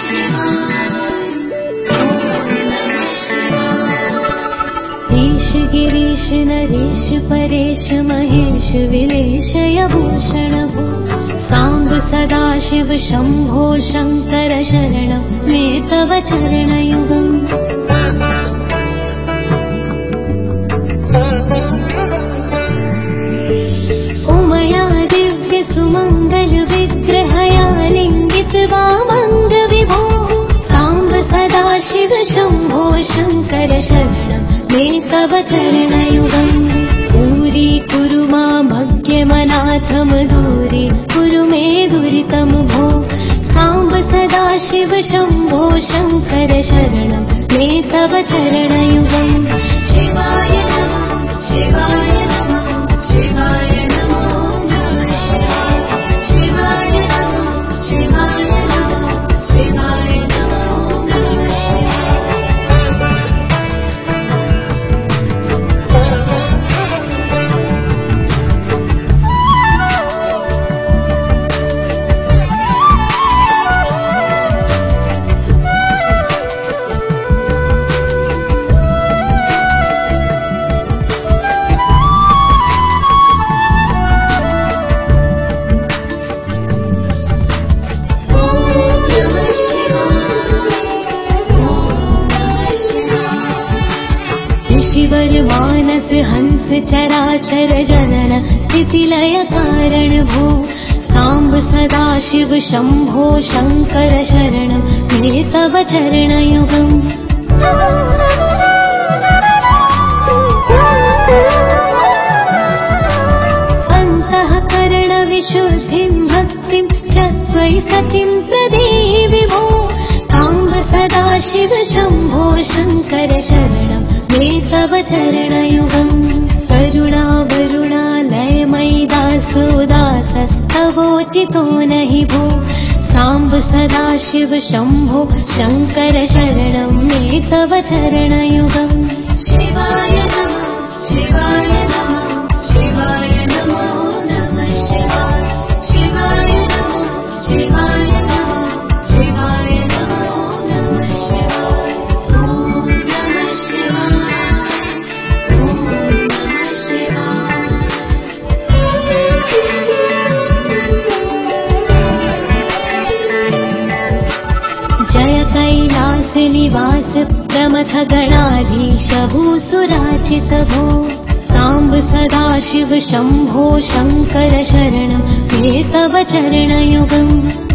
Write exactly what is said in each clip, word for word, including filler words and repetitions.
ईश गिरीश नरेश परेश महेश विलेशय भूषण भो सांब सदाशिव शंभो शंकर शरणं मे तव चरणयुगम्। उमया दिव्य सुमंगल विग्रहया लिंगित वामंग विभो सांब सदाशिव शंभो शंकर शरणं मे तव चरणयुगम्। पूरी कुरु मामज्ञमनाथम दूरी कुरु मे दुरितं भो सांब सदाशिव शंभो शंकर शरणं मे तव चरणयुगम्। शिवाय नमः शिवाय नमः शिवाय नमो नमः शिवाय शिवाय नमः शिवाय नमः शिवाय नमो नमः शिवाय। ऋषिवर मानस हंस चराचर जनन स्थितिलय कारण भो सांब सदाशिव शंभो शंकर शरणं मे तव चरणयुगम्। अन्तःकरण विशुद्धिं भक्तिं च त्वयि सतिं प्रदेहि विभो सांब सदाशिव शंभो शंकर शरणं मे तव चरणयुगम्। करुणा वरुणालय मयि दासो दासस्तवोचितो नहि भो सांब सदाशिव शंभो शंकर शरणं मे तव चरणयुगम्। शिवाय नमः शिवाय नमः शिवाय नमो नमः शिवाय शिवाय नमः शिवाय नमः शिवाय नमो नमः शिवाय। ॐ नमः शिवाय ॐ नमः शिवाय। जय कैलास निवास प्रमथ गणाधीश भूसुराचित भो सांब सदाशिव शंभो शंकर शरणं मे तव चरणयुगम्।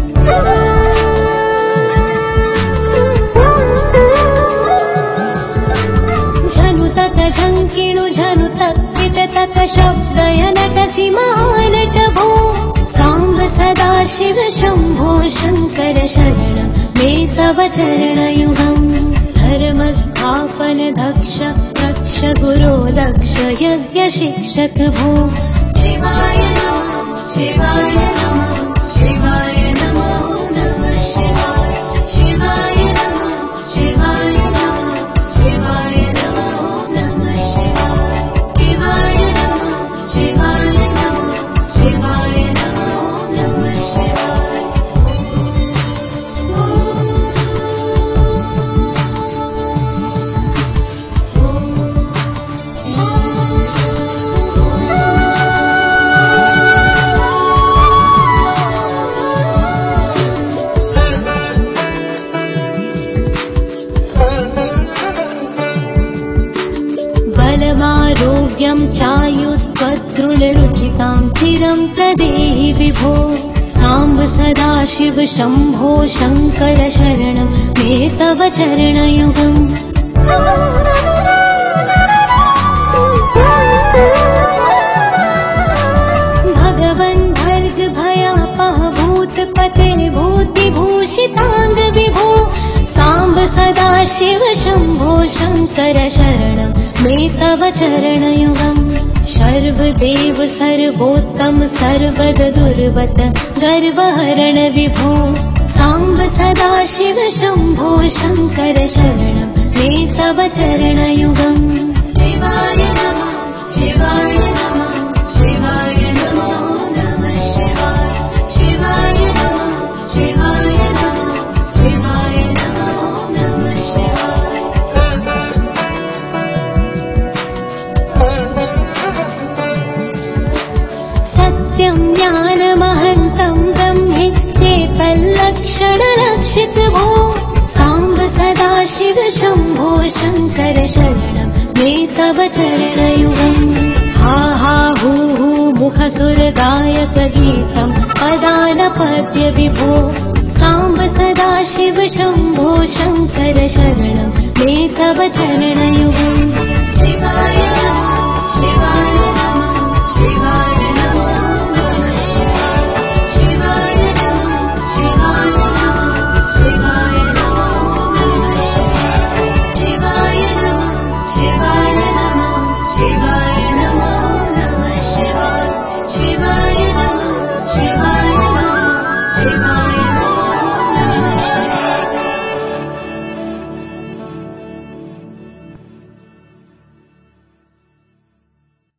झनुतक झंकिणु झनुतक विततक शब्दय नटसि महानट भो सांब सदाशिव शंभो शंकर शरणं मे तव चरणयुगम्। धर्म स्थापन दक्ष रक्ष गुरो दक्ष यज्ञ शिक्षक भो शिवाय नमः शिवाय नमः शिवाय नमो नमः शिवाय शिवाय नमः शिवाय नमः शिवाय नमो नमः शिवाय शिवाय नमः शिवाय नमः शिवाय नमो नमः शिवाय। बलमारोग्यं चायुस्त्वदृढरुचितां चिरं प्रदेहि विभो सांब सदाशिव शंभो शंकर शरणं मे तव चरणयुगम्। भगवन् भर्ग भयापः भूतपते भूतिभूषिताङ्ग विभो सांब सदाशिव शंभो शंकर शरणं मे तव चरणयुगम्। सर्वदेव सर्वोत्तम सर्वद दुर्वत गर्वहरण विभो सांब सदाशिव शंभो शंकर शरणं मे तव चरणयुगम्। शिवाय नमः शिवाय नमः शिवाय नमो नमः शिवाय शिवाय नमः शिवाय नमः शिवाय रक्षित भो साम्ब सदा शिव शम्भो शङ्कर शरणं मे तव चरणयुगम् हा हा हू हू मुखसुर गायक गीतं पदानपद्य विभो साम्ब सदा शिव शम्भो शङ्कर शरणं मे तव चरणयुगम् शिवाय शिवाय